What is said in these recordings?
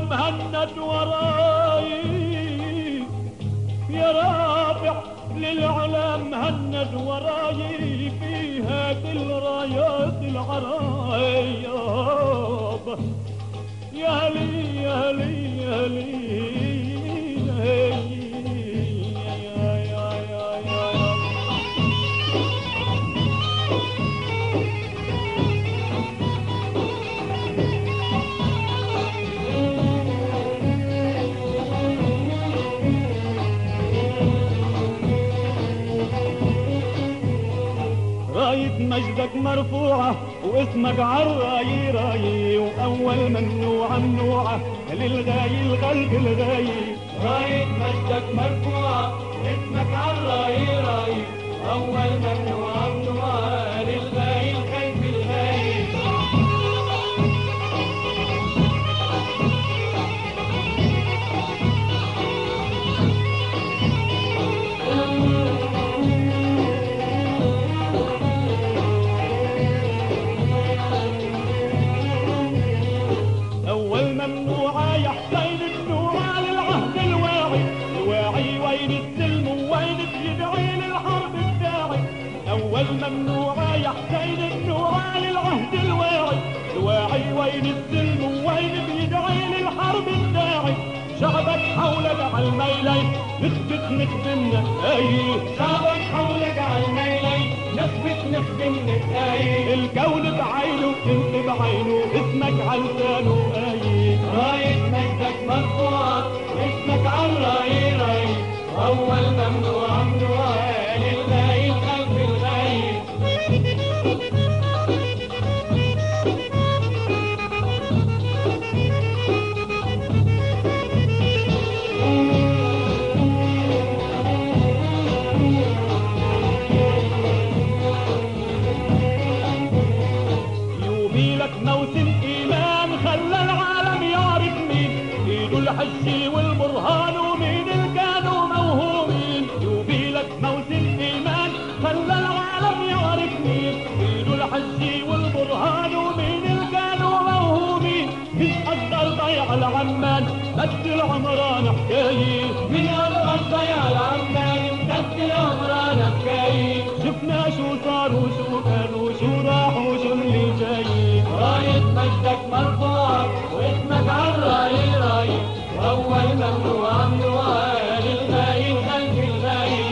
مهند وراي يا رافع للعلا مهند وراي في هذه الرايات العراي يا لي يا لي يا لي راية مجدك مرفوعة واسمك عالراي راي وأول ممنوعة ممنوعة للغاي القلب الغاي. راية مجدك مرفوعة واسمك عالراي راي وأول ممنوعة ممنوعة للغاي القلب الغاي. ممنوعة يا حسين ممنوعة للعهد الواعي الواعي وين السلم وين بيدعي للحرب الداعي. أول ممنوعة يا حسين ممنوعة للعهد الواعي الواعي وين السلم وين بيدعي للحرب الداعي. شعبك حولك عالميلين نثبت نخدمنا أي شعبك حولك عالميلين نثبت نخدمنا أي. الكون بعينه انت بعينه اسمك عاللسانه أي. راية مجدك مرفوعة واسمك عالراي راي أول ممنوعة ممنوعة للغاي القلب الغاي. موسم إيمان خلى العالم يعرف مين إيده الحجي والبرهان ومين اللي كانوا موهومين. يوبيلك موسم إيمان خلى العالم يعرف مين إيده الحجي والبرهان ومين اللي كانوا موهومين. من أصغر ضيع العمان مد العمران حكاية من أصغر ضيع العمان مد العمران حكاية. شفنا شو صار وشو كان وشو راح وشو اللي جاي. راية مجدك مرفوعة واسمك عالراي راي وأول ممنوعة ممنوعة للغاي القلب الغاي.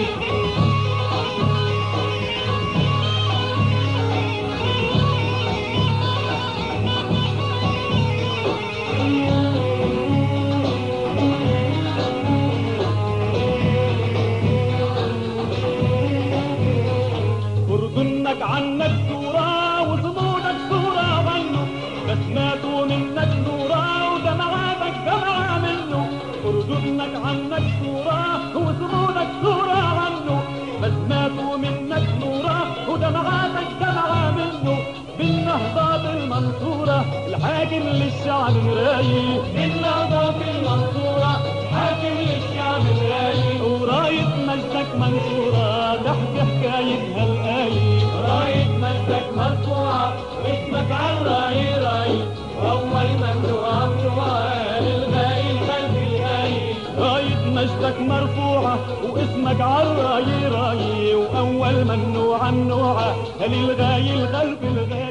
أردنك عنك صورة وصمودك صورة عنه بس ماتوا منك صورة ودمعاتك دمعة منه. أردنك عنك صورة وصمودك صورة عنه بس ماتوا منك صورة ودمعاتك دمعة منه. بالنهضة المنصورة الحاكم للشعب مراي بالنهضة المنصورة حاكم للشعب مراي. وراية مجدك منصورة تحت حكايتها الآي. راية مجدك مرفوعة واسمك عالراي راي وأول ممنوعة ممنوعة للغاي القلب الغاي. راية مجدك مرفوعة واسمك عالراي راي وأول ممنوعة ممنوعة للغاي القلب الغاي.